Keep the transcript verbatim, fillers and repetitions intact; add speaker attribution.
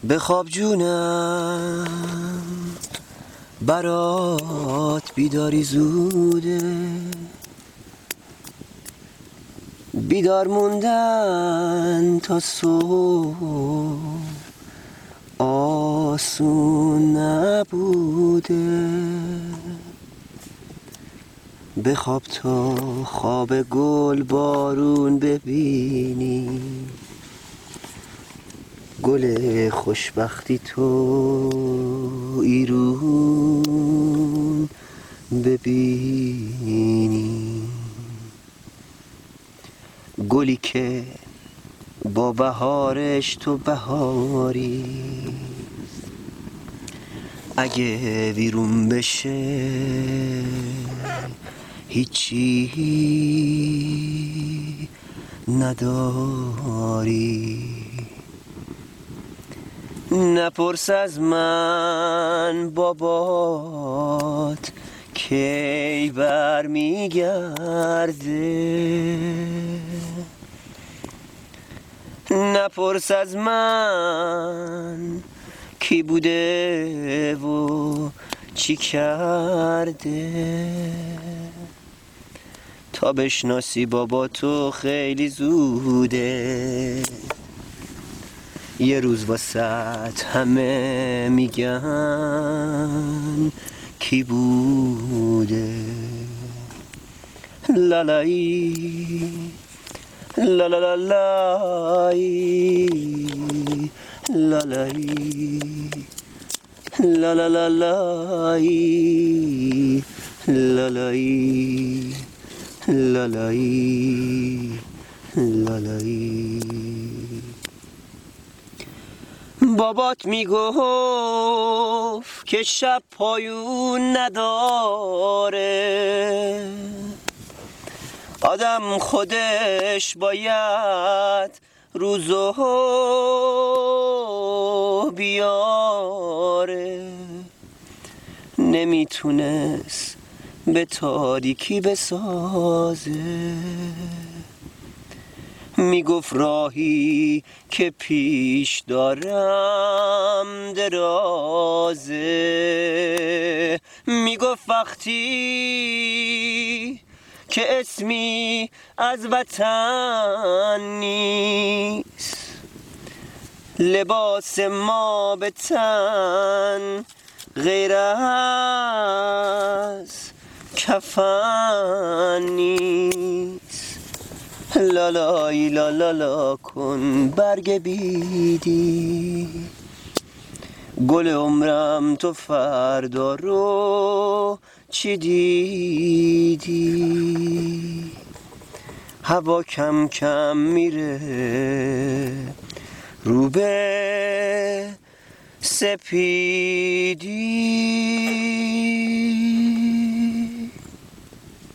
Speaker 1: بخواب جونم برات بیداری زوده، بیدار موندن تا صبح آسون نبوده. بخواب تا خواب گل بارون ببینی، گل خوشبختی تو ایرون ببینی، گلی که با بهارش تو بهاری، اگه ویرون بشه هیچی نداری. نپرس از من بابات کی بر میگرده، نپرس از من کی بوده و چی کرده. تا بشناسی بابا تو خیلی زوده، یه روز واسط همه میگن کی بوده. لالایی لالالالایی لالایی لالالالایی لالایی لالایی لالایی. بابات میگفت که شب پایون نداره، آدم خودش باید روزو بیاره. نمیتونست به تاریکی بسازه، میگفت راهی که پیش دارم درازه. میگفت وقتی که اسمی از وطن نیست، لباس ما به تن غیر از کفن نیست. لالایی لالالا کن برگ بیدی، گل عمرم تو فردا رو چی دیدی. هوا کم کم میره رو به سپیدی.